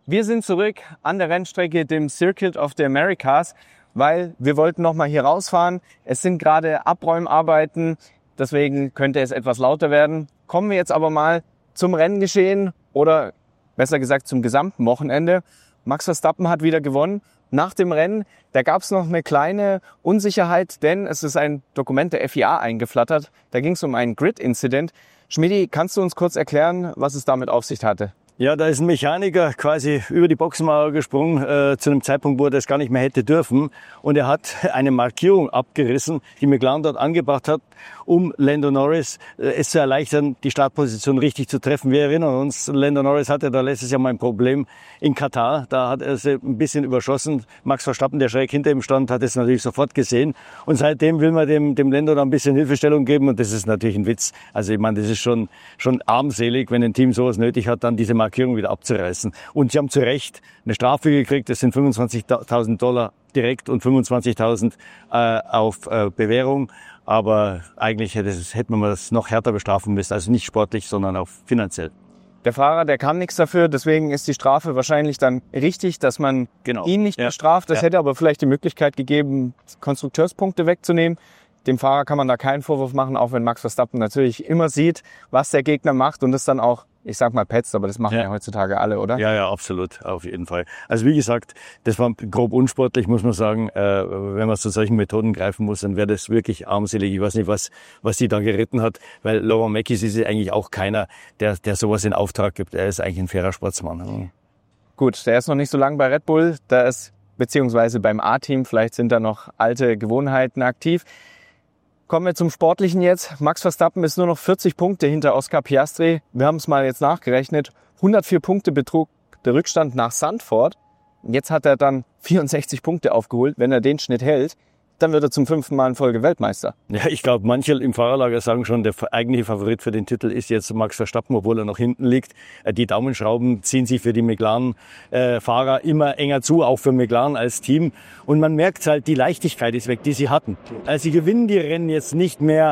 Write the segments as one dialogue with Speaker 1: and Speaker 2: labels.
Speaker 1: Wir sind zurück an der Rennstrecke, dem Circuit of the Americas, weil wir wollten nochmal hier rausfahren. Es sind gerade Abräumarbeiten, deswegen könnte es etwas lauter werden. Kommen wir jetzt aber mal zum Renngeschehen oder besser gesagt zum gesamten Wochenende. Max Verstappen hat wieder gewonnen. Nach dem Rennen, da gab es noch eine kleine Unsicherheit, denn es ist ein Dokument der FIA eingeflattert. Da ging es um einen Grid-Incident. Schmidi, kannst du uns kurz erklären, was es damit auf sich hatte?
Speaker 2: Ja, da ist ein Mechaniker quasi über die Boxenmauer gesprungen, zu einem Zeitpunkt, wo er das gar nicht mehr hätte dürfen. Und er hat eine Markierung abgerissen, die McLaren dort angebracht hat, um Lando Norris es zu erleichtern, die Startposition richtig zu treffen. Wir erinnern uns, Lando Norris hatte da letztes Jahr mal ein Problem in Katar. Da hat er es ein bisschen überschossen. Max Verstappen, der schräg hinter ihm stand, hat es natürlich sofort gesehen. Und seitdem will man dem Lando da ein bisschen Hilfestellung geben. Und das ist natürlich ein Witz. Also ich meine, das ist schon armselig, wenn ein Team sowas nötig hat, dann diese Markierung wieder abzureißen. Und sie haben zu Recht eine Strafe gekriegt. Das sind $25.000 direkt und 25.000 auf Bewährung. Aber eigentlich hätte man das noch härter bestrafen müssen. Also nicht sportlich, sondern auch finanziell.
Speaker 1: Der Fahrer, der kann nichts dafür, deswegen ist die Strafe wahrscheinlich dann richtig, dass man ihn nicht bestraft. Das hätte aber vielleicht die Möglichkeit gegeben, Konstrukteurspunkte wegzunehmen. Dem Fahrer kann man da keinen Vorwurf machen, auch wenn Max Verstappen natürlich immer sieht, was der Gegner macht und das dann auch, ich sag mal, petzt, aber das machen ja heutzutage alle, oder?
Speaker 2: Ja, absolut, auf jeden Fall. Also wie gesagt, das war grob unsportlich, muss man sagen. Wenn man zu solchen Methoden greifen muss, dann wäre das wirklich armselig. Ich weiß nicht, was die da geritten hat, weil Laurent Mekies ist eigentlich auch keiner, der sowas in Auftrag gibt. Er ist eigentlich ein fairer Sportsmann.
Speaker 1: Gut, der ist noch nicht so lange bei Red Bull, da ist beziehungsweise beim A-Team, vielleicht sind da noch alte Gewohnheiten aktiv. Kommen wir zum Sportlichen jetzt. Max Verstappen ist nur noch 40 Punkte hinter Oscar Piastri. Wir haben es mal jetzt nachgerechnet. 104 Punkte betrug der Rückstand nach Zandvoort. Jetzt hat er dann 64 Punkte aufgeholt. Wenn er den Schnitt hält, dann wird er zum 5. Mal in Folge Weltmeister.
Speaker 2: Ja, ich glaube, manche im Fahrerlager sagen schon, der eigentliche Favorit für den Titel ist jetzt Max Verstappen, obwohl er noch hinten liegt. Die Daumenschrauben ziehen sich für die McLaren-Fahrer immer enger zu, auch für McLaren als Team. Und man merkt halt, die Leichtigkeit ist weg, die sie hatten. Also sie gewinnen die Rennen jetzt nicht mehr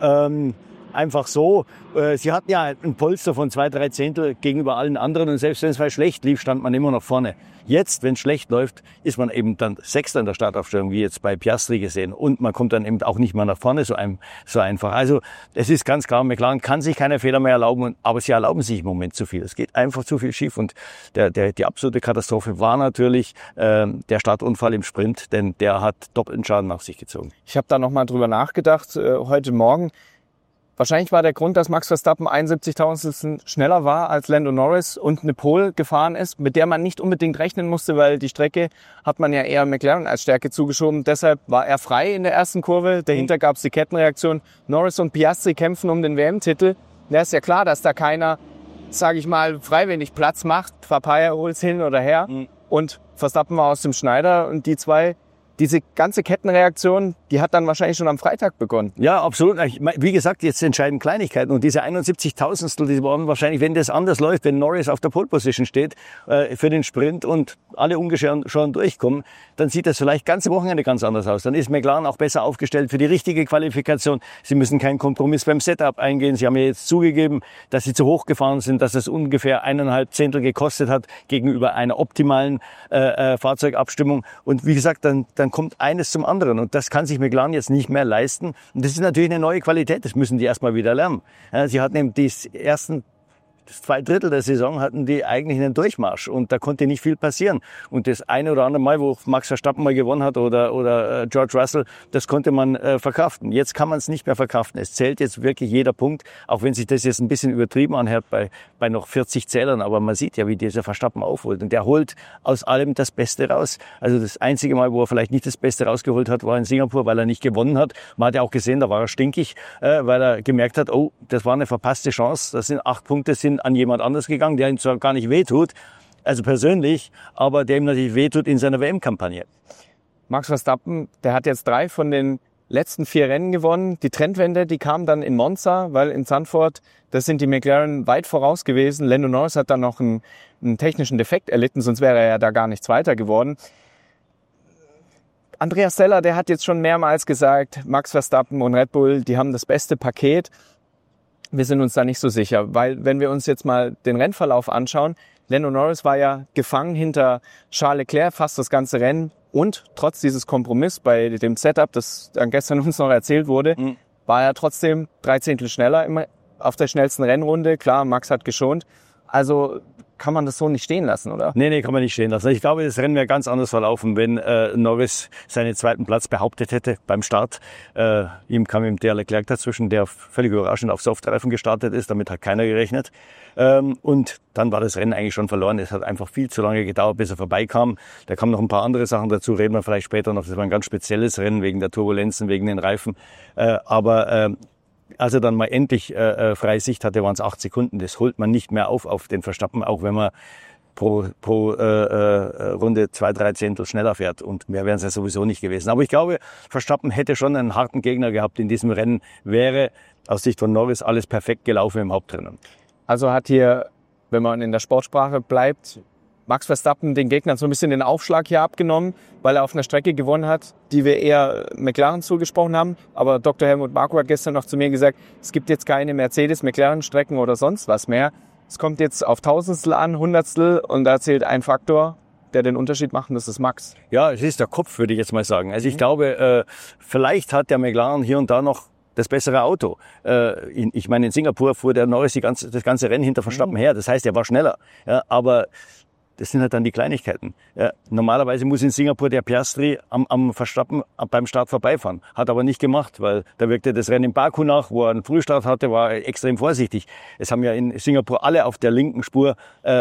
Speaker 2: einfach so. Sie hatten ja ein Polster von 2-3 Zehntel gegenüber allen anderen und selbst wenn es mal schlecht lief, stand man immer noch vorne. Jetzt, wenn es schlecht läuft, ist man eben dann Sechster in der Startaufstellung, wie jetzt bei Piastri gesehen. Und man kommt dann eben auch nicht mehr nach vorne so einfach. Also es ist ganz klar, McLaren kann sich keine Fehler mehr erlauben, aber sie erlauben sich im Moment zu viel. Es geht einfach zu viel schief und die absolute Katastrophe war natürlich der Startunfall im Sprint, denn der hat doppelten Schaden nach sich gezogen.
Speaker 1: Ich habe da nochmal drüber nachgedacht heute Morgen. Wahrscheinlich war der Grund, dass Max Verstappen 71.000 schneller war als Lando Norris und eine Pole gefahren ist, mit der man nicht unbedingt rechnen musste, weil die Strecke hat man ja eher McLaren als Stärke zugeschoben. Deshalb war er frei in der ersten Kurve. Dahinter gab es die Kettenreaktion. Norris und Piastri kämpfen um den WM-Titel. Da ist ja klar, dass da keiner, sage ich mal, freiwillig Platz macht. Papaya holt's hin oder her. Und Verstappen war aus dem Schneider und die zwei. Diese ganze Kettenreaktion, die hat dann wahrscheinlich schon am Freitag begonnen.
Speaker 2: Ja, absolut. Wie gesagt, jetzt entscheiden Kleinigkeiten. Und diese 71.000stel, die waren wahrscheinlich, wenn das anders läuft, wenn Norris auf der Pole Position steht für den Sprint und alle ungeschoren durchkommen, dann sieht das vielleicht ganze Wochenende ganz anders aus. Dann ist McLaren auch besser aufgestellt für die richtige Qualifikation. Sie müssen keinen Kompromiss beim Setup eingehen. Sie haben ja jetzt zugegeben, dass sie zu hoch gefahren sind, dass es ungefähr 1,5 Zehntel gekostet hat gegenüber einer optimalen Fahrzeugabstimmung. Und wie gesagt, dann kommt eines zum anderen. Und das kann sich McLaren jetzt nicht mehr leisten. Und das ist natürlich eine neue Qualität. Das müssen die erstmal wieder lernen. Ja, sie hatten eben das 2/3 der Saison hatten die eigentlich einen Durchmarsch und da konnte nicht viel passieren. Und das eine oder andere Mal, wo Max Verstappen mal gewonnen hat oder George Russell, das konnte man verkraften. Jetzt kann man es nicht mehr verkraften. Es zählt jetzt wirklich jeder Punkt, auch wenn sich das jetzt ein bisschen übertrieben anhört bei noch 40 Zählern. Aber man sieht ja, wie dieser Verstappen aufholt. Und der holt aus allem das Beste raus. Also das einzige Mal, wo er vielleicht nicht das Beste rausgeholt hat, war in Singapur, weil er nicht gewonnen hat. Man hat ja auch gesehen, da war er stinkig, weil er gemerkt hat, oh, das war eine verpasste Chance. Das sind 8 Punkte, sind an jemand anders gegangen, der ihm zwar gar nicht wehtut, also persönlich, aber der ihm natürlich wehtut in seiner WM-Kampagne.
Speaker 1: Max Verstappen, der hat jetzt 3 von den letzten 4 Rennen gewonnen. Die Trendwende, die kam dann in Monza, weil in Zandvoort, das sind die McLaren weit voraus gewesen. Lando Norris hat dann noch einen technischen Defekt erlitten, sonst wäre er ja da gar nicht Zweiter geworden. Andreas Seller, der hat jetzt schon mehrmals gesagt, Max Verstappen und Red Bull, die haben das beste Paket. Wir sind uns da nicht so sicher, weil wenn wir uns jetzt mal den Rennverlauf anschauen, Lando Norris war ja gefangen hinter Charles Leclerc fast das ganze Rennen und trotz dieses Kompromiss bei dem Setup, das dann gestern uns noch erzählt wurde, war er trotzdem 3 Zehntel schneller immer auf der schnellsten Rennrunde. Klar, Max hat geschont. Also kann man das so nicht stehen lassen, oder?
Speaker 2: Nee, kann man nicht stehen lassen. Ich glaube, das Rennen wäre ganz anders verlaufen, wenn Norris seinen zweiten Platz behauptet hätte beim Start. Ihm kam ihm der Leclerc dazwischen, der völlig überraschend auf Softreifen gestartet ist. Damit hat keiner gerechnet. Und dann war das Rennen eigentlich schon verloren. Es hat einfach viel zu lange gedauert, bis er vorbeikam. Da kamen noch ein paar andere Sachen dazu, reden wir vielleicht später noch. Das war ein ganz spezielles Rennen wegen der Turbulenzen, wegen den Reifen. Als er dann mal endlich freie Sicht hatte, waren es 8 Sekunden. Das holt man nicht mehr auf den Verstappen, auch wenn man pro Runde 2-3 Zehntel schneller fährt. Und mehr wären es ja sowieso nicht gewesen. Aber ich glaube, Verstappen hätte schon einen harten Gegner gehabt in diesem Rennen. Wäre aus Sicht von Norris alles perfekt gelaufen im Hauptrennen.
Speaker 1: Also hat hier, wenn man in der Sportsprache bleibt, Max Verstappen den Gegnern so ein bisschen den Aufschlag hier abgenommen, weil er auf einer Strecke gewonnen hat, die wir eher McLaren zugesprochen haben. Aber Dr. Helmut Marko hat gestern noch zu mir gesagt, es gibt jetzt keine Mercedes-McLaren-Strecken oder sonst was mehr. Es kommt jetzt auf Tausendstel an, Hundertstel und da zählt ein Faktor, der den Unterschied macht, und das ist Max.
Speaker 2: Ja, es ist der Kopf, würde ich jetzt mal sagen. Also ich glaube, vielleicht hat der McLaren hier und da noch das bessere Auto. Ich meine, in Singapur fuhr der Norris das ganze Rennen hinter Verstappen her. Das heißt, er war schneller. Ja, aber das sind halt dann die Kleinigkeiten. Ja, normalerweise muss in Singapur der Piastri am Verstappen beim Start vorbeifahren. Hat aber nicht gemacht, weil da wirkte das Rennen in Baku nach, wo er einen Frühstart hatte, war er extrem vorsichtig. Es haben ja in Singapur alle auf der linken Spur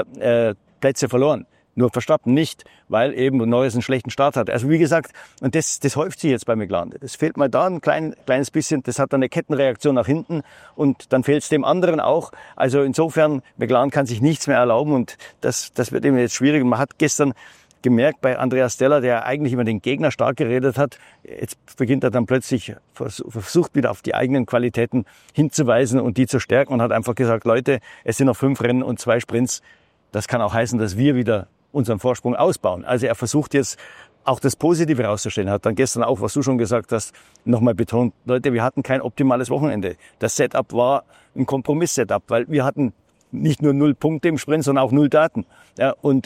Speaker 2: Plätze verloren. Nur Verstappen nicht, weil eben Norris einen schlechten Start hat. Also wie gesagt, und das häuft sich jetzt bei McLaren. Es fehlt mal da ein kleines bisschen, das hat dann eine Kettenreaktion nach hinten und dann fehlt es dem anderen auch. Also insofern, McLaren kann sich nichts mehr erlauben und das wird eben jetzt schwierig. Man hat gestern gemerkt bei Andreas Stella, der eigentlich immer den Gegner stark geredet hat, jetzt beginnt er dann plötzlich, versucht wieder auf die eigenen Qualitäten hinzuweisen und die zu stärken und hat einfach gesagt, Leute, es sind noch 5 Rennen und 2 Sprints. Das kann auch heißen, dass wir wieder unseren Vorsprung ausbauen. Also er versucht jetzt auch das Positive rauszustellen. Hat dann gestern auch, was du schon gesagt hast, nochmal betont, Leute, wir hatten kein optimales Wochenende. Das Setup war ein Kompromiss-Setup, weil wir hatten nicht nur 0 Punkte im Sprint, sondern auch 0 Daten. Ja, und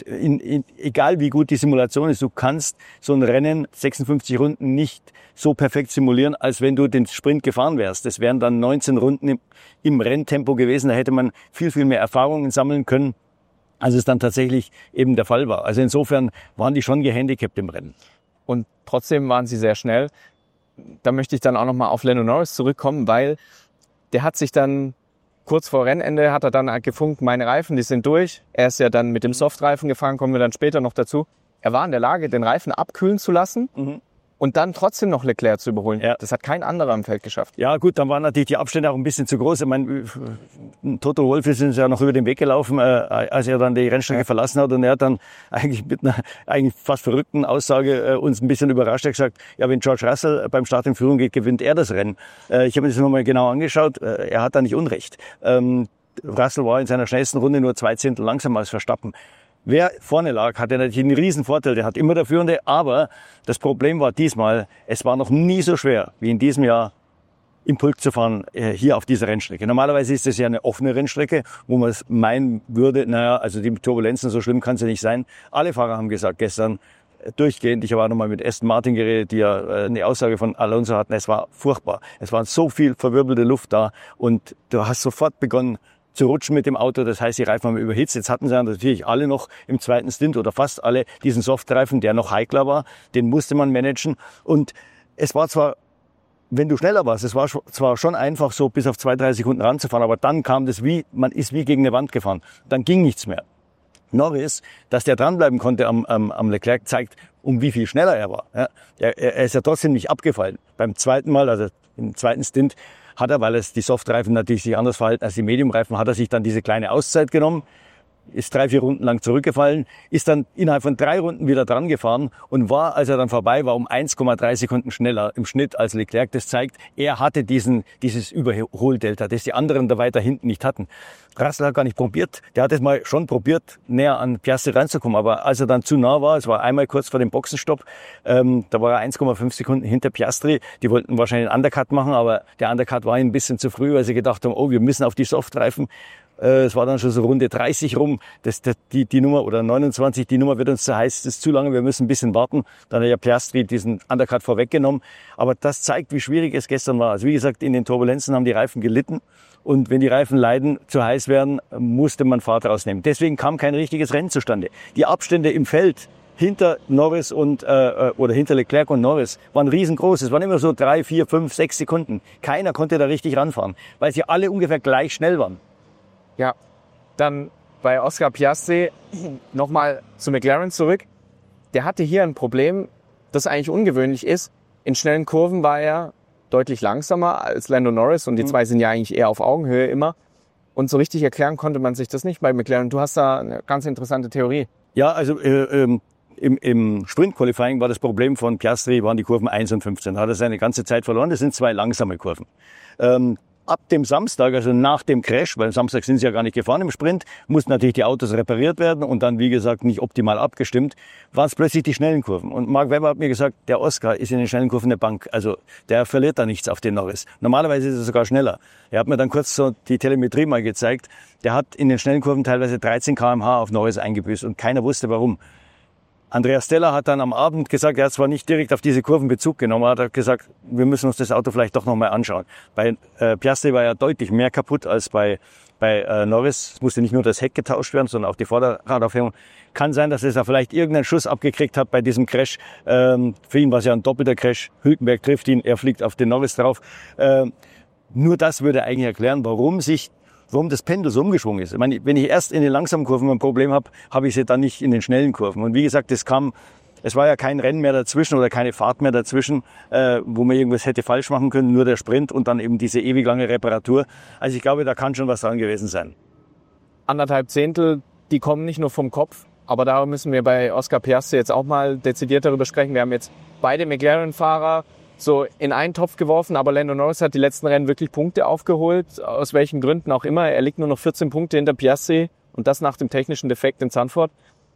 Speaker 2: egal wie gut die Simulation ist, du kannst so ein Rennen 56 Runden nicht so perfekt simulieren, als wenn du den Sprint gefahren wärst. Das wären dann 19 Runden im Renntempo gewesen. Da hätte man viel, viel mehr Erfahrungen sammeln können, als es dann tatsächlich eben der Fall war. Also insofern waren die schon gehandicapt im Rennen.
Speaker 1: Und trotzdem waren sie sehr schnell. Da möchte ich dann auch nochmal auf Lando Norris zurückkommen, weil der hat sich dann kurz vor Rennende hat er dann gefunkt, meine Reifen, die sind durch. Er ist ja dann mit dem Softreifen gefahren, kommen wir dann später noch dazu. Er war in der Lage, den Reifen abkühlen zu lassen. Und dann trotzdem noch Leclerc zu überholen. Ja. Das hat kein anderer im Feld geschafft.
Speaker 2: Ja gut, dann waren natürlich die Abstände auch ein bisschen zu groß. Ich meine, Toto Wolff ist uns ja noch über den Weg gelaufen, als er dann die Rennstrecke verlassen hat. Und er hat dann eigentlich mit einer eigentlich fast verrückten Aussage uns ein bisschen überrascht. Er hat gesagt, ja, wenn George Russell beim Start in Führung geht, gewinnt er das Rennen. Ich habe mir das nochmal genau angeschaut. Er hat da nicht Unrecht. Russell war in seiner schnellsten Runde nur 2 Zehntel langsamer als Verstappen. Wer vorne lag, hatte natürlich einen riesen Vorteil. Der hat immer der Führende. Aber das Problem war diesmal, es war noch nie so schwer wie in diesem Jahr im Pulk zu fahren, hier auf dieser Rennstrecke. Normalerweise ist es ja eine offene Rennstrecke, wo man es meinen würde, naja, also die Turbulenzen, so schlimm kann es ja nicht sein. Alle Fahrer haben gesagt gestern, durchgehend, ich habe auch nochmal mit Aston Martin geredet, die ja eine Aussage von Alonso hatten, es war furchtbar. Es war so viel verwirbelte Luft da und du hast sofort begonnen zu rutschen mit dem Auto, das heißt, die Reifen haben überhitzt. Jetzt hatten sie natürlich alle noch im zweiten Stint oder fast alle diesen Softreifen, der noch heikler war, den musste man managen. Und es war zwar, wenn du schneller warst, es war zwar schon einfach so bis auf 2-3 Sekunden ranzufahren, aber dann kam das man ist wie gegen eine Wand gefahren. Dann ging nichts mehr. Norris, dass der dranbleiben konnte am Leclerc, zeigt, um wie viel schneller er war. Ja, er ist ja trotzdem nicht abgefallen. Beim zweiten Mal, also im zweiten Stint, hat er, weil es die Softreifen natürlich sich anders verhalten als die Mediumreifen, hat er sich dann diese kleine Auszeit genommen, ist 3-4 Runden lang zurückgefallen, ist dann innerhalb von 3 Runden wieder dran gefahren und war, als er dann vorbei war, um 1,3 Sekunden schneller im Schnitt als Leclerc. Das zeigt, er hatte dieses Überholdelta, das die anderen da weiter hinten nicht hatten. Russell hat gar nicht probiert. Der hat es mal schon probiert, näher an Piastri reinzukommen. Aber als er dann zu nah war, es war einmal kurz vor dem Boxenstopp, da war er 1,5 Sekunden hinter Piastri. Die wollten wahrscheinlich einen Undercut machen, aber der Undercut war ein bisschen zu früh, weil sie gedacht haben, oh, wir müssen auf die Softreifen. Es war dann schon so Runde 30 rum. Die Nummer oder 29, die Nummer wird uns zu heiß, das ist zu lange, wir müssen ein bisschen warten. Dann hat ja Piastri diesen Undercut vorweggenommen. Aber das zeigt, wie schwierig es gestern war. Also wie gesagt, in den Turbulenzen haben die Reifen gelitten. Und wenn die Reifen leiden, zu heiß werden, musste man Fahrt rausnehmen. Deswegen kam kein richtiges Rennen zustande. Die Abstände im Feld hinter Norris oder hinter Leclerc und Norris waren riesengroß. Es waren immer so 3, 4, 5, 6 Sekunden. Keiner konnte da richtig ranfahren, weil sie alle ungefähr gleich schnell waren.
Speaker 1: Ja, dann bei Oscar Piastri nochmal zu McLaren zurück. Der hatte hier ein Problem, das eigentlich ungewöhnlich ist. In schnellen Kurven war er deutlich langsamer als Lando Norris und die zwei sind ja eigentlich eher auf Augenhöhe immer. Und so richtig erklären konnte man sich das nicht bei McLaren. Du hast da eine ganz interessante Theorie.
Speaker 2: Ja, also im Sprint-Qualifying war das Problem von Piastri, waren die Kurven 1 und 15. Da hat er seine ganze Zeit verloren. Das sind 2 langsame Kurven. Ab dem Samstag, also nach dem Crash, weil am Samstag sind sie ja gar nicht gefahren im Sprint, mussten natürlich die Autos repariert werden und dann, wie gesagt, nicht optimal abgestimmt, waren es plötzlich die schnellen Kurven. Und Mark Webber hat mir gesagt, der Oscar ist in den schnellen Kurven eine Bank. Also der verliert da nichts auf den Norris. Normalerweise ist er sogar schneller. Er hat mir dann kurz so die Telemetrie mal gezeigt. Der hat in den schnellen Kurven teilweise 13 km/h auf Norris eingebüßt und keiner wusste warum. Andrea Stella hat dann am Abend gesagt, er hat zwar nicht direkt auf diese Kurven Bezug genommen, aber hat gesagt, wir müssen uns das Auto vielleicht doch nochmal anschauen. Bei Piastri war ja deutlich mehr kaputt als bei Norris. Es musste nicht nur das Heck getauscht werden, sondern auch die Vorderradaufhängung. Kann sein, dass er vielleicht irgendeinen Schuss abgekriegt hat bei diesem Crash. Für ihn war es ja ein doppelter Crash. Hülkenberg trifft ihn, er fliegt auf den Norris drauf. Nur das würde eigentlich erklären, warum das Pendel so umgeschwungen ist. Ich meine, wenn ich erst in den langsamen Kurven ein Problem habe, habe ich sie dann nicht in den schnellen Kurven. Und wie gesagt, es war ja kein Rennen mehr dazwischen oder keine Fahrt mehr dazwischen, wo man irgendwas hätte falsch machen können, nur der Sprint und dann eben diese ewig lange Reparatur. Also ich glaube, da kann schon was dran gewesen sein.
Speaker 1: 1,5 Zehntel, die kommen nicht nur vom Kopf, aber da müssen wir bei Oscar Piastri jetzt auch mal dezidiert darüber sprechen. Wir haben jetzt beide McLaren-Fahrer so in einen Topf geworfen, aber Lando Norris hat die letzten Rennen wirklich Punkte aufgeholt, aus welchen Gründen auch immer. Er liegt nur noch 14 Punkte hinter Piastri und das nach dem technischen Defekt in Zandvoort.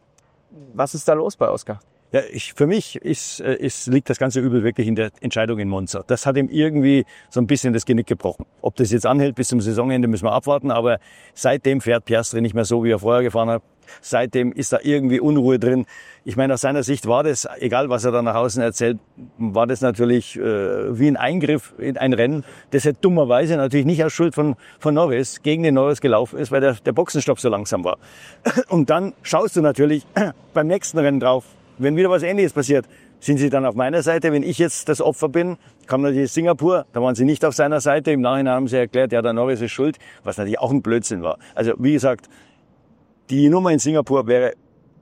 Speaker 1: Was ist da los bei Oscar?
Speaker 2: Ja, für mich liegt das ganze Übel wirklich in der Entscheidung in Monza. Das hat ihm irgendwie so ein bisschen das Genick gebrochen. Ob das jetzt anhält bis zum Saisonende, müssen wir abwarten, aber seitdem fährt Piastri nicht mehr so, wie er vorher gefahren hat. Seitdem ist da irgendwie Unruhe drin. Ich meine, aus seiner Sicht war das, egal was er da nach außen erzählt, war das natürlich wie ein Eingriff in ein Rennen, das ja dummerweise natürlich nicht aus Schuld von Norris gegen den Norris gelaufen ist, weil der Boxenstopp so langsam war. Und dann schaust du natürlich beim nächsten Rennen drauf, wenn wieder was Ähnliches passiert, sind sie dann auf meiner Seite. Wenn ich jetzt das Opfer bin, kam natürlich Singapur, da waren sie nicht auf seiner Seite. Im Nachhinein haben sie erklärt, ja, der Norris ist schuld, was natürlich auch ein Blödsinn war. Also wie gesagt, die Nummer in Singapur wäre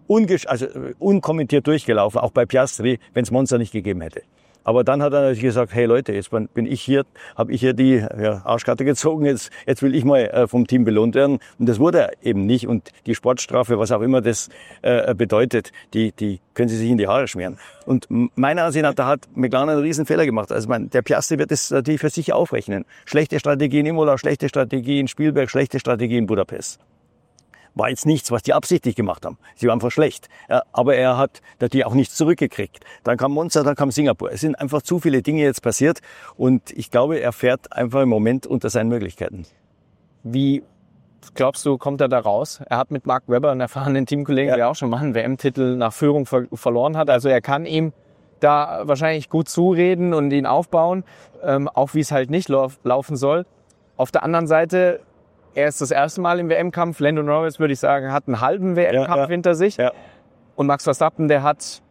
Speaker 2: unkommentiert durchgelaufen, auch bei Piastri, wenn es Monza nicht gegeben hätte. Aber dann hat er natürlich gesagt, hey Leute, jetzt bin ich hier, habe ich hier die Arschkarte gezogen, jetzt will ich mal vom Team belohnt werden. Und das wurde er eben nicht. Und die Sportstrafe, was auch immer das bedeutet, die können sie sich in die Haare schmieren. Und meiner Ansicht nach, da hat McLaren einen riesen Fehler gemacht. Also der Piastri wird das natürlich für sich aufrechnen. Schlechte Strategie in Imola, schlechte Strategie in Spielberg, schlechte Strategie in Budapest. War jetzt nichts, was die absichtlich gemacht haben. Sie waren einfach schlecht. Ja, aber er hat natürlich auch nichts zurückgekriegt. Dann kam Monza, dann kam Singapur. Es sind einfach zu viele Dinge jetzt passiert und ich glaube, er fährt einfach im Moment unter seinen Möglichkeiten.
Speaker 1: Wie glaubst du, kommt er da raus? Er hat mit Mark Webber, einen erfahrenen Teamkollegen, der auch schon mal einen WM-Titel nach Führung verloren hat. Also er kann ihm da wahrscheinlich gut zureden und ihn aufbauen, auch wie es halt nicht laufen soll. Auf der anderen Seite, er ist das erste Mal im WM-Kampf. Lando Norris, würde ich sagen, hat einen halben WM-Kampf hinter sich. Ja. Und Max Verstappen, der hat,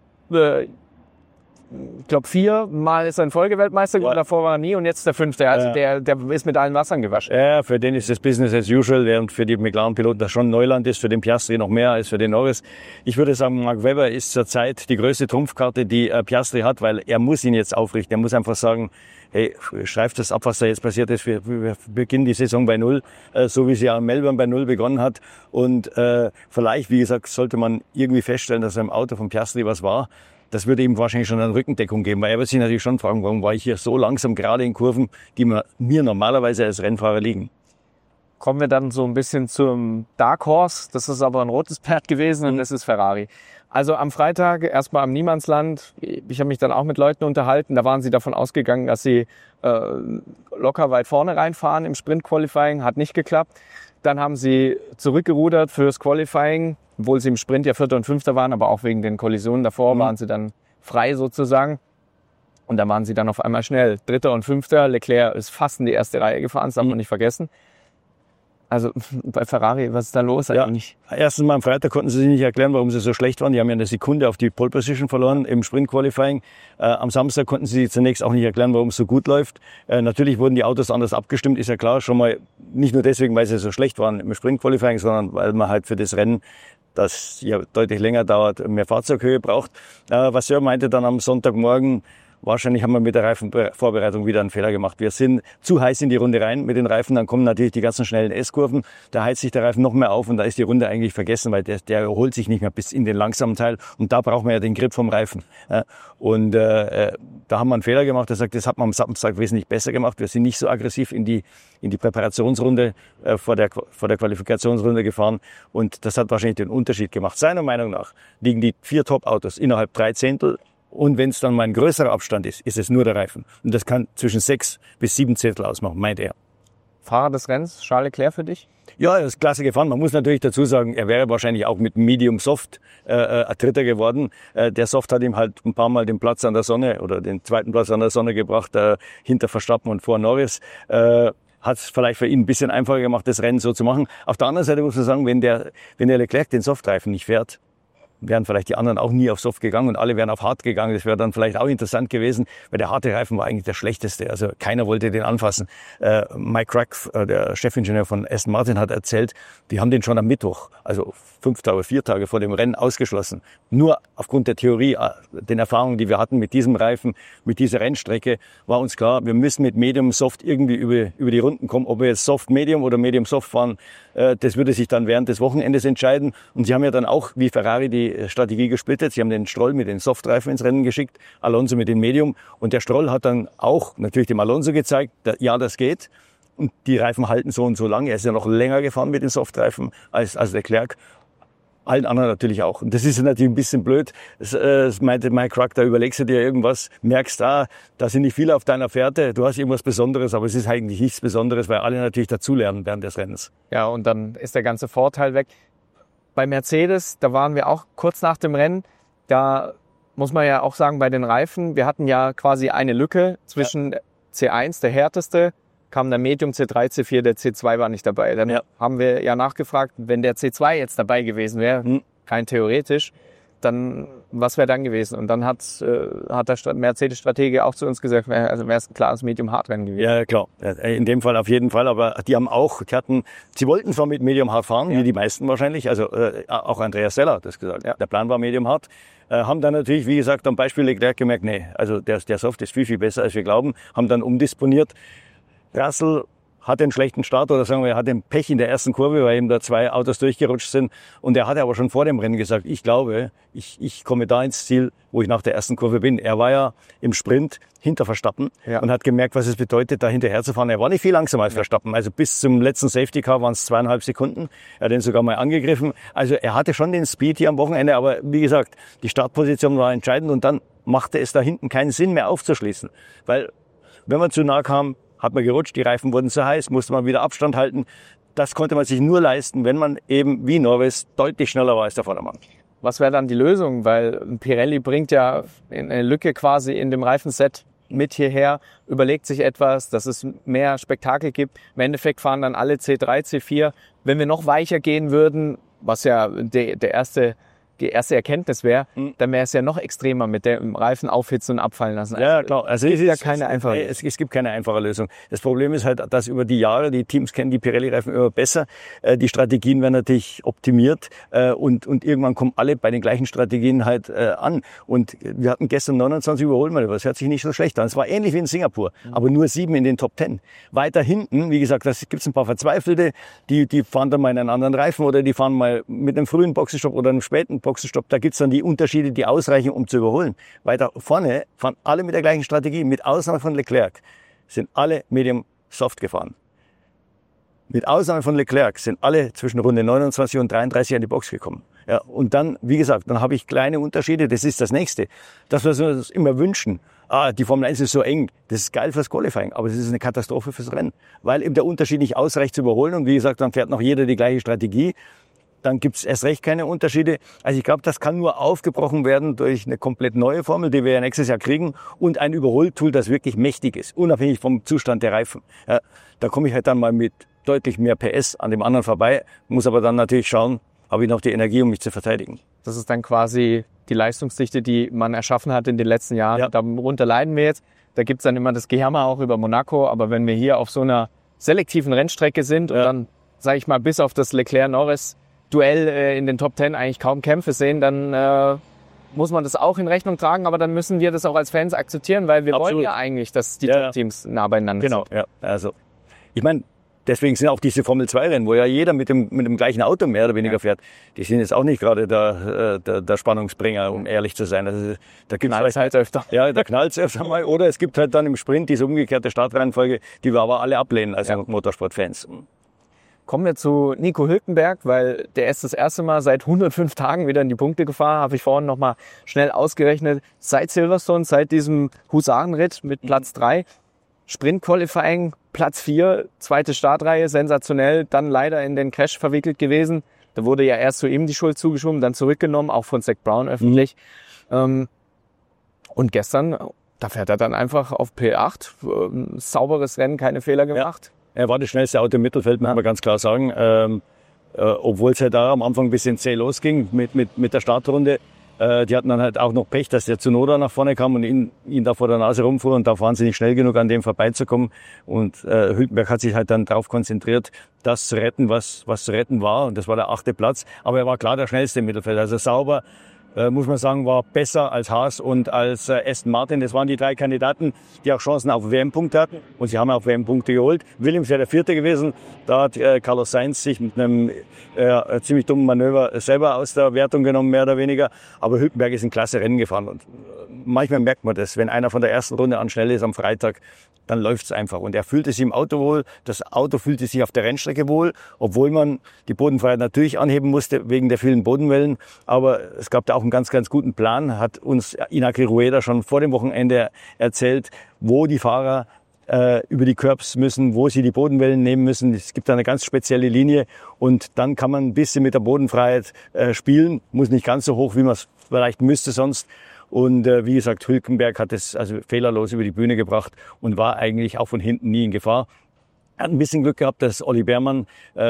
Speaker 1: ich glaube, 4 Mal ist er in Folge Weltmeister geworden, davor war er nie und jetzt der 5. Also der ist mit allen Wassern gewaschen.
Speaker 2: Ja, für den ist das Business as usual, während für die McLaren-Piloten das schon Neuland ist, für den Piastri noch mehr als für den Norris. Ich würde sagen, Mark Webber ist zurzeit die größte Trumpfkarte, die Piastri hat, weil er muss ihn jetzt aufrichten. Er muss einfach sagen, hey, schreib das ab, was da jetzt passiert ist. Wir beginnen die Saison bei 0, so wie sie ja in Melbourne bei 0 begonnen hat. Und vielleicht, wie gesagt, sollte man irgendwie feststellen, dass im Auto von Piastri was war. Das würde ihm wahrscheinlich schon eine Rückendeckung geben, weil er wird sich natürlich schon fragen, warum war ich hier so langsam, gerade in Kurven, die mir normalerweise als Rennfahrer liegen.
Speaker 1: Kommen wir dann so ein bisschen zum Dark Horse. Das ist aber ein rotes Pferd gewesen und das ist Ferrari. Also am Freitag erstmal am Niemandsland. Ich habe mich dann auch mit Leuten unterhalten. Da waren sie davon ausgegangen, dass sie locker weit vorne reinfahren im Sprint-Qualifying. Hat nicht geklappt. Dann haben sie zurückgerudert fürs Qualifying, obwohl sie im Sprint ja Vierter und Fünfter waren, aber auch wegen den Kollisionen davor waren sie dann frei sozusagen. Und dann waren sie dann auf einmal schnell. Dritter und Fünfter, Leclerc ist fast in die erste Reihe gefahren, das darf man nicht vergessen. Also bei Ferrari, was ist da los eigentlich?
Speaker 2: Erstens mal am Freitag konnten sie sich nicht erklären, warum sie so schlecht waren. Die haben ja eine Sekunde auf die Pole Position verloren im Sprint-Qualifying. Am Samstag konnten sie zunächst auch nicht erklären, warum es so gut läuft. Natürlich wurden die Autos anders abgestimmt, ist ja klar. Schon mal nicht nur deswegen, weil sie so schlecht waren im Sprint-Qualifying, sondern weil man halt für das Rennen, das ja deutlich länger dauert, mehr Fahrzeughöhe braucht. Was Sir meinte dann am Sonntagmorgen, wahrscheinlich haben wir mit der Reifenvorbereitung wieder einen Fehler gemacht. Wir sind zu heiß in die Runde rein mit den Reifen, dann kommen natürlich die ganzen schnellen S-Kurven, da heizt sich der Reifen noch mehr auf und da ist die Runde eigentlich vergessen, weil der erholt sich nicht mehr bis in den langsamen Teil und da braucht man ja den Grip vom Reifen. Und da haben wir einen Fehler gemacht, er sagt, das hat man am Samstag wesentlich besser gemacht. Wir sind nicht so aggressiv in die Präparationsrunde vor der Qualifikationsrunde gefahren und das hat wahrscheinlich den Unterschied gemacht. Seiner Meinung nach liegen die 4 Top-Autos innerhalb 3 Zehntel. Und wenn es dann mal ein größerer Abstand ist, ist es nur der Reifen. Und das kann zwischen 6 bis 7 Zehntel ausmachen, meint er.
Speaker 1: Fahrer des Rennens, Charles Leclerc für dich?
Speaker 2: Ja, er ist klasse gefahren. Man muss natürlich dazu sagen, er wäre wahrscheinlich auch mit Medium Soft Dritter geworden. Der Soft hat ihm halt ein paar Mal den Platz an der Sonne oder den zweiten Platz an der Sonne gebracht, hinter Verstappen und vor Norris. Hat es vielleicht für ihn ein bisschen einfacher gemacht, das Rennen so zu machen. Auf der anderen Seite muss man sagen, wenn der Leclerc den Softreifen nicht fährt, wären vielleicht die anderen auch nie auf Soft gegangen und alle wären auf Hart gegangen. Das wäre dann vielleicht auch interessant gewesen, weil der harte Reifen war eigentlich der schlechteste. Also keiner wollte den anfassen. Mike Crack, der Chefingenieur von Aston Martin, hat erzählt, die haben den schon am Mittwoch, also 5 Tage, 4 Tage vor dem Rennen ausgeschlossen. Nur aufgrund der Theorie, den Erfahrungen, die wir hatten mit diesem Reifen, mit dieser Rennstrecke, war uns klar, wir müssen mit Medium Soft irgendwie über die Runden kommen. Ob wir jetzt Soft Medium oder Medium Soft fahren, das würde sich dann während des Wochenendes entscheiden. Und sie haben ja dann auch, wie Ferrari, die Strategie gesplittet. Sie haben den Stroll mit den Softreifen ins Rennen geschickt, Alonso mit den Medium. Und der Stroll hat dann auch natürlich dem Alonso gezeigt, ja, das geht. Und die Reifen halten so und so lang. Er ist ja noch länger gefahren mit den Softreifen als Leclerc. Allen anderen natürlich auch. Und das ist natürlich ein bisschen blöd. Das meinte Mike Crack, da überlegst du dir irgendwas, merkst, da sind nicht viele auf deiner Fährte, du hast irgendwas Besonderes, aber es ist eigentlich nichts Besonderes, weil alle natürlich dazulernen während des Rennens.
Speaker 1: Ja, und dann ist der ganze Vorteil weg. Bei Mercedes, da waren wir auch kurz nach dem Rennen, da muss man ja auch sagen, bei den Reifen, wir hatten ja quasi eine Lücke zwischen C1, der härteste, kam der Medium, C3, C4, der C2 war nicht dabei. Dann haben wir ja nachgefragt, wenn der C2 jetzt dabei gewesen wäre, rein theoretisch, dann was wäre dann gewesen? Und dann hat der Mercedes-Stratege auch zu uns gesagt, also wäre es ein klares Medium-Hard-Rennen gewesen.
Speaker 2: Ja, klar. In dem Fall auf jeden Fall. Aber sie wollten zwar mit Medium-Hard fahren, wie die meisten wahrscheinlich. Also auch Andreas Seller hat das gesagt. Ja. Der Plan war Medium-Hard. Haben dann natürlich, wie gesagt, am Beispiel Leclerc gemerkt, nee, also der Soft ist viel, viel besser, als wir glauben. Haben dann umdisponiert. Russell hat einen schlechten Start oder sagen wir, er hat den Pech in der ersten Kurve, weil ihm da 2 Autos durchgerutscht sind. Und er hatte aber schon vor dem Rennen gesagt, ich glaube, ich komme da ins Ziel, wo ich nach der ersten Kurve bin. Er war ja im Sprint hinter Verstappen und hat gemerkt, was es bedeutet, da hinterher zu fahren. Er war nicht viel langsamer als Verstappen. Also bis zum letzten Safety Car waren es 2,5 Sekunden. Er hat den sogar mal angegriffen. Also er hatte schon den Speed hier am Wochenende, aber wie gesagt, die Startposition war entscheidend und dann machte es da hinten keinen Sinn mehr aufzuschließen. Weil wenn man zu nah kam, hat man gerutscht, die Reifen wurden zu heiß, musste man wieder Abstand halten. Das konnte man sich nur leisten, wenn man eben wie Norris deutlich schneller war als der Vordermann.
Speaker 1: Was wäre dann die Lösung? Weil Pirelli bringt ja eine Lücke quasi in dem Reifenset mit hierher, überlegt sich etwas, dass es mehr Spektakel gibt. Im Endeffekt fahren dann alle C3, C4. Wenn wir noch weicher gehen würden, was ja die erste Erkenntnis wäre, dann wäre es ja noch extremer mit dem Reifen aufhitzen und abfallen lassen.
Speaker 2: Ja, klar. Also es ist
Speaker 1: keine einfache Lösung.
Speaker 2: Es gibt keine einfache Lösung. Das Problem ist halt, dass über die Jahre, die Teams kennen die Pirelli-Reifen immer besser. Die Strategien werden natürlich optimiert und irgendwann kommen alle bei den gleichen Strategien halt an. Und wir hatten gestern 29 Überholmanöver. Das hört sich nicht so schlecht an. Es war ähnlich wie in Singapur, aber nur 7 in den Top 10. Weiter hinten, wie gesagt, das gibt's ein paar Verzweifelte, die fahren dann mal in einen anderen Reifen oder die fahren mal mit einem frühen Boxenstopp oder einem späten Boxenstopp, da gibt's dann die Unterschiede, die ausreichen, um zu überholen. Weiter vorne fahren alle mit der gleichen Strategie, mit Ausnahme von Leclerc, sind alle Medium Soft gefahren. mit Ausnahme von Leclerc sind alle zwischen Runde 29 und 33 an die Box gekommen. Ja, und dann, wie gesagt, dann habe ich kleine Unterschiede, das ist das Nächste. Das, was wir uns immer wünschen, die Formel 1 ist so eng, das ist geil fürs Qualifying, aber es ist eine Katastrophe fürs Rennen, weil eben der Unterschied nicht ausreicht zu überholen und wie gesagt, dann fährt noch jeder die gleiche Strategie. Dann gibt's erst recht keine Unterschiede. Also ich glaube, das kann nur aufgebrochen werden durch eine komplett neue Formel, die wir ja nächstes Jahr kriegen, und ein Überholtool, das wirklich mächtig ist, unabhängig vom Zustand der Reifen. Ja, da komme ich halt dann mal mit deutlich mehr PS an dem anderen vorbei, muss aber dann natürlich schauen, habe ich noch die Energie, um mich zu verteidigen.
Speaker 1: Das ist dann quasi die Leistungsdichte, die man erschaffen hat in den letzten Jahren. Ja. Darunter leiden wir jetzt. Da gibt's dann immer das Gejammer auch über Monaco. Aber wenn wir hier auf so einer selektiven Rennstrecke sind und dann, sage ich mal, bis auf das Leclerc-Norris-Duell in den Top 10 eigentlich kaum Kämpfe sehen, dann muss man das auch in Rechnung tragen. Aber dann müssen wir das auch als Fans akzeptieren, weil wir wollen ja eigentlich, dass die Top-Teams nah beieinander sind.
Speaker 2: Genau, ja. Also ich meine, deswegen sind auch diese Formel-2-Rennen, wo ja jeder mit dem gleichen Auto mehr oder weniger fährt, die sind jetzt auch nicht gerade der Spannungsbringer, um ehrlich zu sein. Also, da gibt's
Speaker 1: halt öfter.
Speaker 2: Ja, da knallt's öfter mal. Oder es gibt halt dann im Sprint diese umgekehrte Startreihenfolge, die wir aber alle ablehnen als Motorsportfans.
Speaker 1: Kommen wir zu Nico Hülkenberg, weil der ist das erste Mal seit 105 Tagen wieder in die Punkte gefahren. Habe ich vorhin noch mal schnell ausgerechnet. Seit Silverstone, seit diesem Husarenritt mit Platz 3. Sprint-Qualifying, Platz 4, zweite Startreihe, sensationell, dann leider in den Crash verwickelt gewesen. Da wurde ja erst zu ihm die Schuld zugeschoben, dann zurückgenommen, auch von Zach Brown öffentlich. Und gestern, da fährt er dann einfach auf P8, sauberes Rennen, keine Fehler gemacht.
Speaker 2: Ja. Er war das schnellste Auto im Mittelfeld, muss man ganz klar sagen. Obwohl es ja da am Anfang ein bisschen zäh losging mit der Startrunde. Die hatten dann halt auch noch Pech, dass der Tsunoda nach vorne kam und ihn da vor der Nase rumfuhr und da waren sie nicht schnell genug, an dem vorbeizukommen. Und Hülkenberg hat sich halt dann darauf konzentriert, das zu retten, was zu retten war. Und das war der 8. Platz. Aber er war klar der schnellste im Mittelfeld. Also sauber, muss man sagen, war besser als Haas und als Aston Martin. Das waren die 3 Kandidaten, die auch Chancen auf WM-Punkte hatten. Und sie haben auch WM-Punkte geholt. Williams wäre der 4. gewesen. Da hat Carlos Sainz sich mit einem ziemlich dummen Manöver selber aus der Wertung genommen, mehr oder weniger. Aber Hülkenberg ist ein klasse Rennen gefahren. Und manchmal merkt man das, wenn einer von der ersten Runde an schnell ist am Freitag, dann läuft's einfach. Und er fühlte sich im Auto wohl, das Auto fühlte sich auf der Rennstrecke wohl, obwohl man die Bodenfreiheit natürlich anheben musste wegen der vielen Bodenwellen. Aber es gab da auch einen ganz, ganz guten Plan, hat uns Iñaki Rueda schon vor dem Wochenende erzählt, wo die Fahrer über die Curbs müssen, wo sie die Bodenwellen nehmen müssen. Es gibt da eine ganz spezielle Linie und dann kann man ein bisschen mit der Bodenfreiheit spielen. Muss nicht ganz so hoch, wie man es vielleicht müsste sonst. Und wie gesagt, Hülkenberg hat es also fehlerlos über die Bühne gebracht und war eigentlich auch von hinten nie in Gefahr. Er hat ein bisschen Glück gehabt, dass Olli Beermann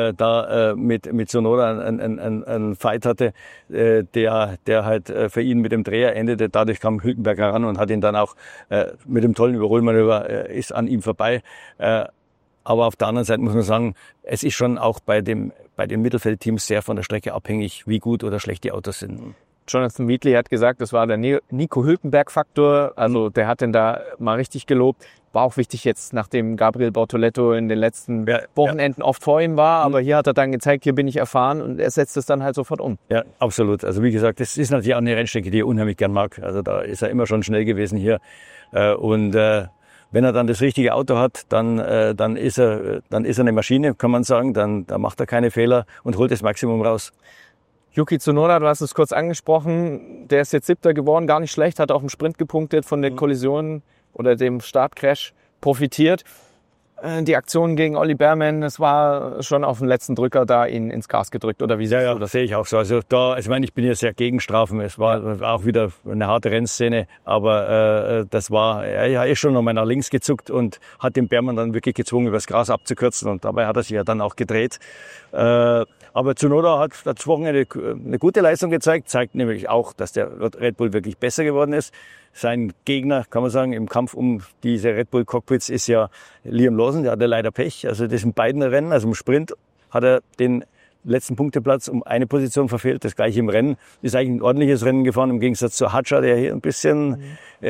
Speaker 2: mit Tsunoda einen Fight hatte, der halt für ihn mit dem Dreher endete. Dadurch kam Hülkenberg heran und hat ihn dann auch mit dem tollen Überholmanöver ist an ihm vorbei. Aber auf der anderen Seite muss man sagen, es ist schon auch bei den Mittelfeldteams sehr von der Strecke abhängig, wie gut oder schlecht die Autos sind.
Speaker 1: Jonathan Wheatley hat gesagt, das war der Nico Hülkenberg-Faktor. Also der hat den da mal richtig gelobt. War auch wichtig jetzt, nachdem Gabriel Bortoleto in den letzten Wochenenden oft vor ihm war. Aber hier hat er dann gezeigt, hier bin ich erfahren und er setzt es dann halt sofort um.
Speaker 2: Ja, absolut. Also wie gesagt, das ist natürlich auch eine Rennstrecke, die er unheimlich gern mag. Also da ist er immer schon schnell gewesen hier. Und wenn er dann das richtige Auto hat, dann ist er eine Maschine, kann man sagen. Dann macht er keine Fehler und holt das Maximum raus.
Speaker 1: Yuki Tsunoda, du hast es kurz angesprochen, der ist jetzt 7. geworden, gar nicht schlecht, hat auch im Sprint gepunktet, von den Kollisionen oder dem Startcrash profitiert. Die Aktion gegen Olli Beermann, das war schon auf den letzten Drücker da ihn ins Gas gedrückt, oder wie siehst du das?
Speaker 2: Das sehe ich auch so. Also ich bin ja sehr gegen Strafen. Es war auch wieder eine harte Rennszene, aber das war, er ist schon nochmal nach links gezuckt und hat den Beermann dann wirklich gezwungen, übers Gras abzukürzen und dabei hat er sich ja dann auch gedreht. Aber Tsunoda hat das Wochenende eine gute Leistung gezeigt, zeigt nämlich auch, dass der Red Bull wirklich besser geworden ist. Sein Gegner, kann man sagen, im Kampf um diese Red Bull Cockpits ist ja Liam Lawson, der hatte leider Pech. Also das in beiden Rennen, also im Sprint hat er den letzten Punkteplatz um eine Position verfehlt. Das gleiche im Rennen. Ist eigentlich ein ordentliches Rennen gefahren, im Gegensatz zu Hadjar, der hier ein bisschen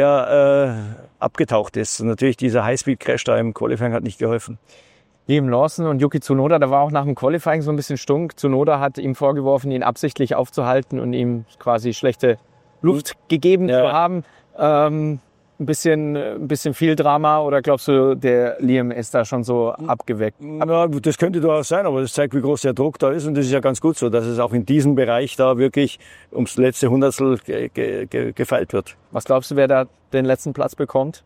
Speaker 2: abgetaucht ist. Und natürlich dieser Highspeed-Crash da im Qualifying hat nicht geholfen.
Speaker 1: Liam Lawson und Yuki Tsunoda, da war auch nach dem Qualifying so ein bisschen stunk. Tsunoda hat ihm vorgeworfen, ihn absichtlich aufzuhalten und ihm quasi schlechte Luft gegeben zu haben. ein bisschen viel Drama oder glaubst du, der Liam ist da schon so abgeweckt?
Speaker 2: Ja, das könnte durchaus sein, aber das zeigt, wie groß der Druck da ist und das ist ja ganz gut so, dass es auch in diesem Bereich da wirklich ums letzte Hundertstel gefeilt wird.
Speaker 1: Was glaubst du, wer da den letzten Platz bekommt?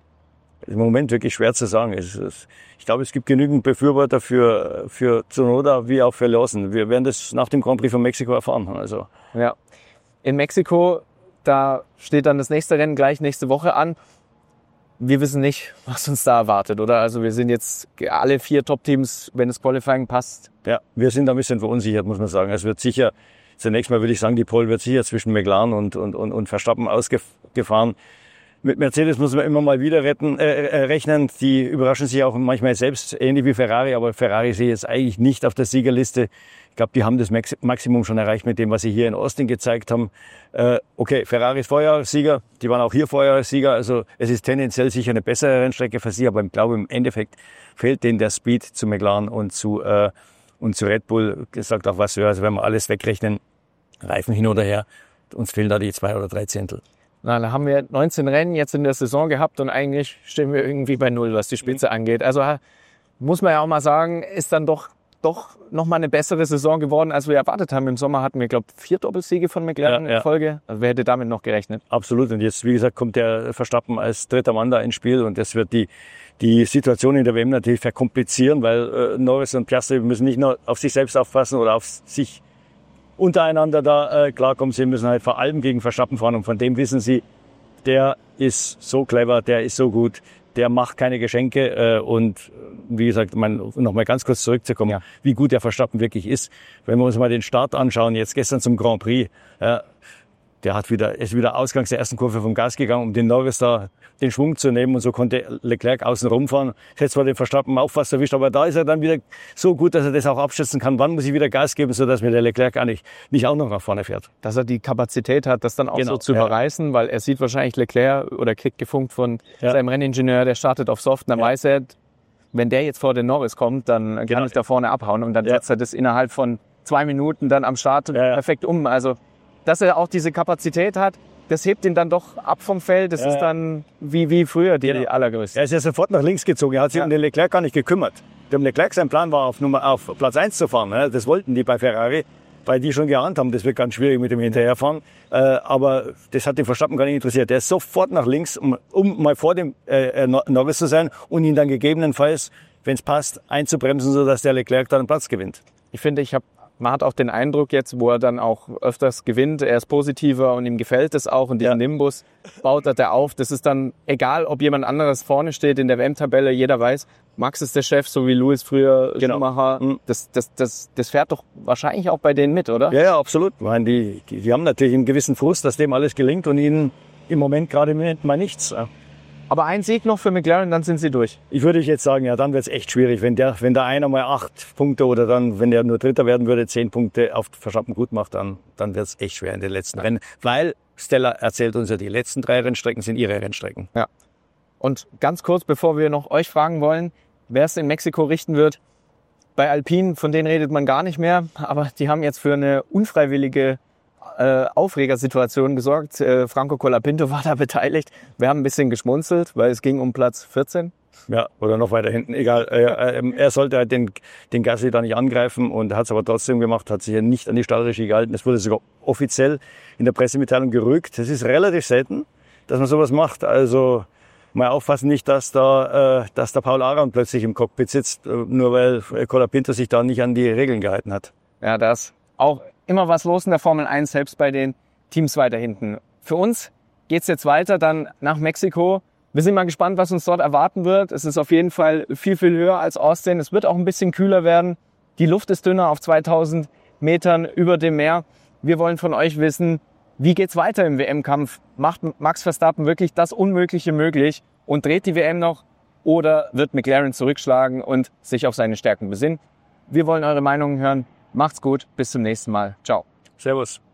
Speaker 2: Im Moment wirklich schwer zu sagen. Ich glaube, es gibt genügend Befürworter für Tsunoda wie auch für Lawson. Wir werden das nach dem Grand Prix von Mexiko erfahren. Also.
Speaker 1: Ja. In Mexiko, da steht dann das nächste Rennen gleich nächste Woche an. Wir wissen nicht, was uns da erwartet, oder? Also wir sind jetzt alle 4 Top-Teams, wenn das Qualifying passt.
Speaker 2: Ja, wir sind da ein bisschen verunsichert, muss man sagen. Es wird sicher, zunächst mal würde ich sagen, die Pole wird sicher zwischen McLaren und Verstappen ausgefahren. Mit Mercedes muss man immer mal wieder rechnen. Die überraschen sich auch manchmal selbst, ähnlich wie Ferrari. Aber Ferrari sehe ich jetzt eigentlich nicht auf der Siegerliste. Ich glaube, die haben das Maximum schon erreicht mit dem, was sie hier in Austin gezeigt haben. Okay, Ferrari ist Vorjahressieger. Die waren auch hier Vorjahressieger. Also es ist tendenziell sicher eine bessere Rennstrecke für sie. Aber ich glaube, im Endeffekt fehlt denen der Speed zu McLaren und zu Red Bull. Das sagt auch was höher. Also wenn wir alles wegrechnen, Reifen hin oder her, uns fehlen da die 2 oder 3 Zehntel.
Speaker 1: Na, da haben wir 19 Rennen jetzt in der Saison gehabt und eigentlich stehen wir irgendwie bei 0, was die Spitze angeht. Also muss man ja auch mal sagen, ist dann doch noch mal eine bessere Saison geworden, als wir erwartet haben. Im Sommer hatten wir, glaube ich, 4 Doppelsiege von McLaren in Folge. Also wer hätte damit noch gerechnet?
Speaker 2: Absolut. Und jetzt, wie gesagt, kommt der Verstappen als dritter Mann da ins Spiel und das wird die Situation in der WM natürlich verkomplizieren, weil Norris und Piastri müssen nicht nur auf sich selbst aufpassen oder auf sich untereinander da klarkommen. Sie müssen halt vor allem gegen Verstappen fahren und von dem wissen sie, der ist so clever, der ist so gut, der macht keine Geschenke und wie gesagt, noch mal ganz kurz zurückzukommen, wie gut der Verstappen wirklich ist. Wenn wir uns mal den Start anschauen, jetzt gestern zum Grand Prix, der ist wieder ausgangs der ersten Kurve vom Gas gegangen, um den Norris da den Schwung zu nehmen und so konnte Leclerc außen rumfahren. Ich hätte zwar den Verstappen auch fast erwischt, aber da ist er dann wieder so gut, dass er das auch abschätzen kann, wann muss ich wieder Gas geben, sodass mir der Leclerc gar nicht auch noch nach vorne fährt.
Speaker 1: Dass er die Kapazität hat, das dann auch so zu überreißen, weil er sieht wahrscheinlich Leclerc oder kriegt gefunkt von seinem Renningenieur, der startet auf Soft, dann weiß er, wenn der jetzt vor den Norris kommt, dann kann ich da vorne abhauen und dann setzt er das innerhalb von 2 Minuten dann am Start perfekt um. Also, dass er auch diese Kapazität hat, das hebt ihn dann doch ab vom Feld. Das ist dann wie früher die allergrößte.
Speaker 2: Er ist ja sofort nach links gezogen. Er hat sich um den Leclerc gar nicht gekümmert. Dem Leclerc, sein Plan war, auf Platz 1 zu fahren. Das wollten die bei Ferrari, weil die schon geahnt haben, das wird ganz schwierig mit dem Hinterherfahren. Aber das hat den Verstappen gar nicht interessiert. Der ist sofort nach links, um mal vor dem Norris zu sein und ihn dann gegebenenfalls, wenn es passt, einzubremsen, sodass der Leclerc dann einen Platz gewinnt.
Speaker 1: Ich finde, man hat auch den Eindruck jetzt, wo er dann auch öfters gewinnt, er ist positiver und ihm gefällt es auch und diesen Nimbus baut er auf. Das ist dann egal, ob jemand anderes vorne steht in der WM-Tabelle, jeder weiß, Max ist der Chef, so wie Lewis früher Schumacher. Das fährt doch wahrscheinlich auch bei denen mit, oder?
Speaker 2: Ja, absolut. Ich meine, die haben natürlich einen gewissen Frust, dass dem alles gelingt und ihnen im Moment gerade mal nichts.
Speaker 1: Aber ein Sieg noch für McLaren, dann sind sie durch.
Speaker 2: Ich würde jetzt sagen, dann wird es echt schwierig. Wenn da einer mal 8 Punkte oder dann, wenn der nur Dritter werden würde, 10 Punkte auf Verstappen gut macht, dann wird es echt schwer in den letzten Rennen. Weil Stella erzählt uns ja, die letzten 3 Rennstrecken sind ihre Rennstrecken.
Speaker 1: Ja. Und ganz kurz, bevor wir noch euch fragen wollen, wer es in Mexiko richten wird, bei Alpine, von denen redet man gar nicht mehr, aber die haben jetzt für eine unfreiwillige Aufregersituation gesorgt. Franco Colapinto war da beteiligt. Wir haben ein bisschen geschmunzelt, weil es ging um Platz 14.
Speaker 2: Ja, oder noch weiter hinten, egal. Er sollte halt den Gasly da nicht angreifen und hat es aber trotzdem gemacht, hat sich ja nicht an die Stallregie gehalten. Es wurde sogar offiziell in der Pressemitteilung gerügt. Das ist relativ selten, dass man sowas macht. Also mal aufpassen nicht, dass da Paul Aron plötzlich im Cockpit sitzt, nur weil Colapinto sich da nicht an die Regeln gehalten hat.
Speaker 1: Ja, das auch immer was los in der Formel 1, selbst bei den Teams weiter hinten. Für uns geht's jetzt weiter, dann nach Mexiko. Wir sind mal gespannt, was uns dort erwarten wird. Es ist auf jeden Fall viel, viel höher als Austin. Es wird auch ein bisschen kühler werden. Die Luft ist dünner auf 2000 Metern über dem Meer. Wir wollen von euch wissen, wie geht's weiter im WM-Kampf? Macht Max Verstappen wirklich das Unmögliche möglich und dreht die WM noch? Oder wird McLaren zurückschlagen und sich auf seine Stärken besinnen? Wir wollen eure Meinungen hören. Macht's gut, bis zum nächsten Mal. Ciao.
Speaker 2: Servus.